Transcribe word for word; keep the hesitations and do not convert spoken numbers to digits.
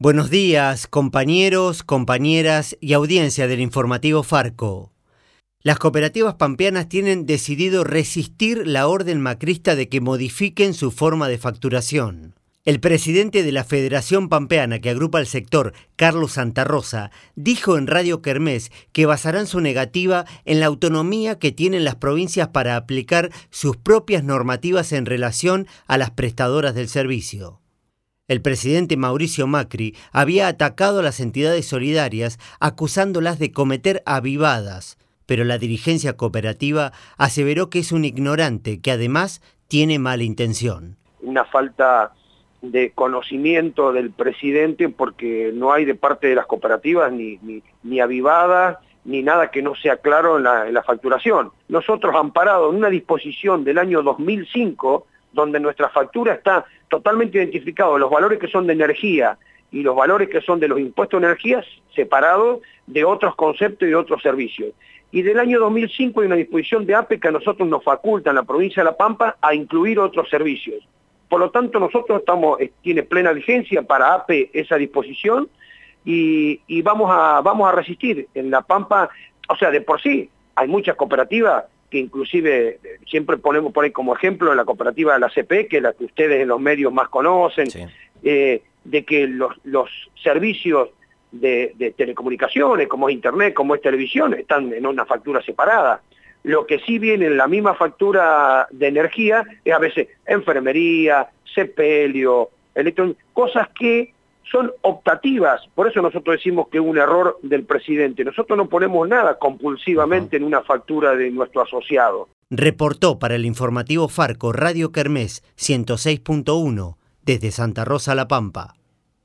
Buenos días, compañeros, compañeras y audiencia del informativo Farco. Las cooperativas pampeanas tienen decidido resistir la orden macrista de que modifiquen su forma de facturación. El presidente de la Federación Pampeana, que agrupa al sector, Carlos Santa Rosa, dijo en Radio Kermés que basarán su negativa en la autonomía que tienen las provincias para aplicar sus propias normativas en relación a las prestadoras del servicio. El presidente Mauricio Macri había atacado a las entidades solidarias acusándolas de cometer avivadas, pero la dirigencia cooperativa aseveró que es un ignorante que además tiene mala intención. Una falta de conocimiento del presidente porque no hay de parte de las cooperativas ni, ni, ni avivadas ni nada que no sea claro en la, en la facturación. Nosotros, amparados en una disposición del año dos mil cinco, donde nuestra factura está totalmente identificado, los valores que son de energía y los valores que son de los impuestos de energía separados de otros conceptos y de otros servicios. Y del año dos mil cinco hay una disposición de A P E que a nosotros nos faculta en la provincia de La Pampa a incluir otros servicios. Por lo tanto, nosotros estamos, tiene plena vigencia para A P E esa disposición y, y vamos, a, vamos a resistir. En La Pampa, o sea, de por sí, hay muchas cooperativas que inclusive siempre ponemos por ahí como ejemplo la cooperativa de la C P E, que es la que ustedes en los medios más conocen, sí. eh, de que los, los servicios de, de telecomunicaciones, como es internet, como es televisión, están en una factura separada. Lo que sí viene en la misma factura de energía es a veces enfermería, sepelio, electrónica, cosas que son optativas. Por eso nosotros decimos que es un error del presidente. Nosotros no ponemos nada compulsivamente en una factura de nuestro asociado. Reportó para el informativo Farco Radio Kermés ciento seis punto uno desde Santa Rosa, La Pampa.